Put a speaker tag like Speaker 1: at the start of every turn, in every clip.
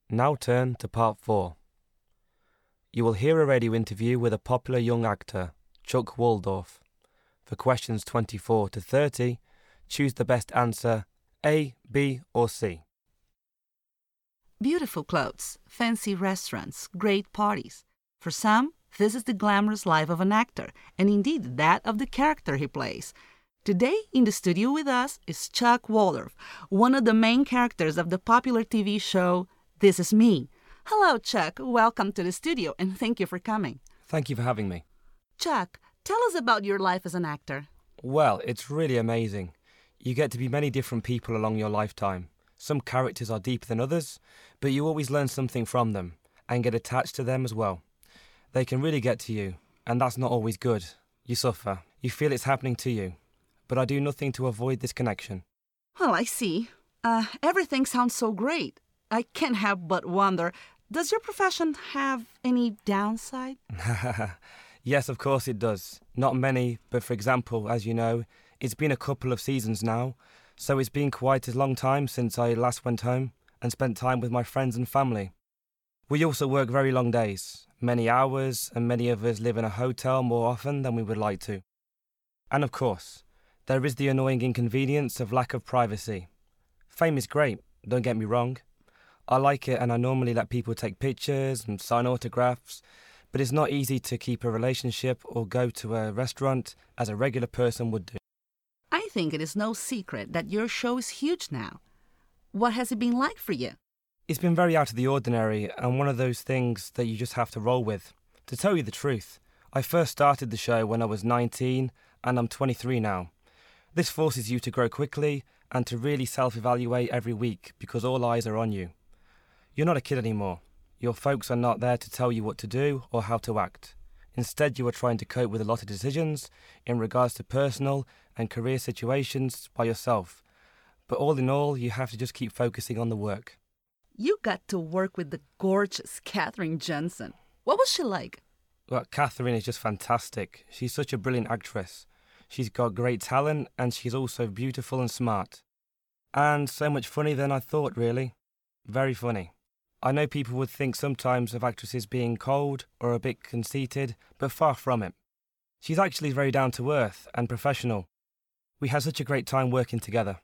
Speaker 1: Now turn to part 4. You will hear a radio interview with a popular young actor, Chuck Waldorf. For questions 24 to 30, choose the best answer A, B, or C.
Speaker 2: Beautiful clothes, fancy restaurants, great parties. For some, this is the glamorous life of an actor, and indeed that of the character he plays. Today, in the studio with us is Chuck Waldorf, one of the main characters of the popular TV show This Is Me. Hello, Chuck. Welcome to the studio, and thank you for coming.
Speaker 1: Thank you for having me.
Speaker 2: Chuck, tell us about your life as an actor.
Speaker 1: Well, it's really amazing. You get to be many different people along your lifetime. Some characters are deeper than others, but you always learn something from them and get attached to them as well. They can really get to you, and that's not always good. You suffer. You feel it's happening to you. But I do nothing to avoid this connection.
Speaker 2: Well, I see. Everything sounds so great. I can't help but wonder, does your profession have any downside?
Speaker 1: Yes, of course it does. Not many, but for example, as you know, it's been a couple of seasons now, so it's been quite a long time since I last went home and spent time with my friends and family. We also work very long days, many hours, and many of us live in a hotel more often than we would like to. And of course, there is the annoying inconvenience of lack of privacy. Fame is great, don't get me wrong. I like it and I normally let people take pictures and sign autographs, but it's not easy to keep a relationship or go to a restaurant as a regular person would do.
Speaker 2: I think it is no secret that your show is huge now. What has it been like for you?
Speaker 1: It's been very out of the ordinary and one of those things that you just have to roll with. To tell you the truth, I first started the show when I was 19 and I'm 23 now. This forces you to grow quickly and to really self-evaluate every week because all eyes are on you. You're not a kid anymore. Your folks are not there to tell you what to do or how to act. Instead, you are trying to cope with a lot of decisions in regards to personal and career situations by yourself. But all in all, you have to just keep focusing on the work.
Speaker 2: You got to work with the gorgeous Katherine Johnson. What was she like?
Speaker 1: Well, Katherine is just fantastic. She's such a brilliant actress. She's got great talent and she's also beautiful and smart. And so much funnier than I thought, really. Very funny. I know people would think sometimes of actresses being cold or a bit conceited, but far from it. She's actually very down-to-earth and professional. We had such a great time working together.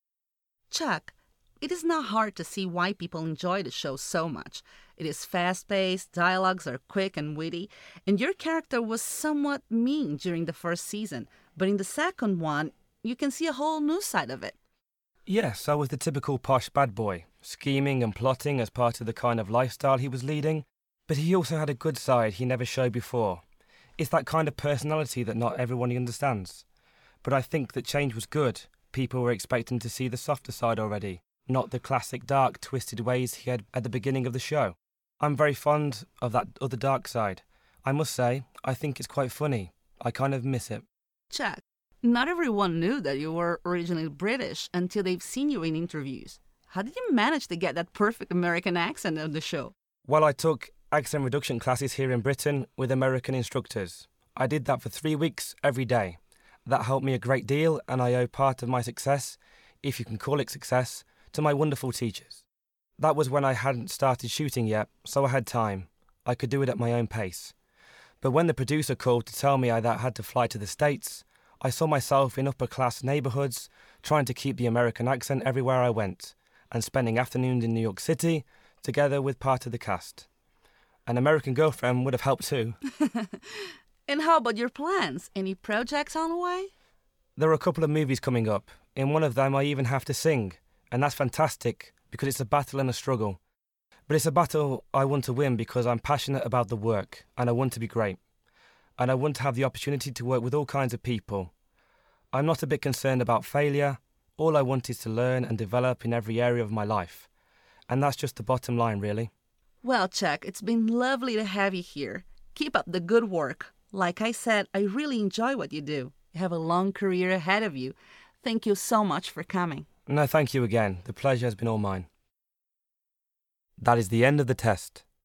Speaker 2: Chuck, it is not hard to see why people enjoy the show so much. It is fast-paced, dialogues are quick and witty, and your character was somewhat mean during the first season, but in the second one, you can see a whole new side of it.
Speaker 1: Yes, I was the typical posh bad boy, scheming and plotting as part of the kind of lifestyle he was leading, but he also had a good side he never showed before. It's that kind of personality that not everyone understands. But I think that change was good. People were expecting to see the softer side already, not the classic dark, twisted ways he had at the beginning of the show. I'm very fond of that other dark side. I must say, I think it's quite funny. I kind of miss it.
Speaker 2: Chuck, not everyone knew that you were originally British until they've seen you in interviews. How did you manage to get that perfect American accent on the show?
Speaker 1: Well, I took accent reduction classes here in Britain with American instructors. I did that for 3 weeks every day. That helped me a great deal, and I owe part of my success, if you can call it success, to my wonderful teachers. That was when I hadn't started shooting yet, so I had time. I could do it at my own pace. But when the producer called to tell me I had to fly to the States, I saw myself in upper-class neighbourhoods, trying to keep the American accent everywhere I went, and spending afternoons in New York City, together with part of the cast. An American girlfriend would have helped too.
Speaker 2: And how about your plans? Any projects on the way?
Speaker 1: There are a couple of movies coming up. In one of them I even have to sing, and that's fantastic, because it's a battle and a struggle. But it's a battle I want to win because I'm passionate about the work, and I want to be great. And I want to have the opportunity to work with all kinds of people. I'm not a bit concerned about failure. All I want is to learn and develop in every area of my life. And that's just the bottom line, really.
Speaker 2: Well, Chuck, it's been lovely to have you here. Keep up the good work. Like I said, I really enjoy what you do. You have a long career ahead of you. Thank you so much for coming.
Speaker 1: No, thank you again. The pleasure has been all mine. That is the end of the test.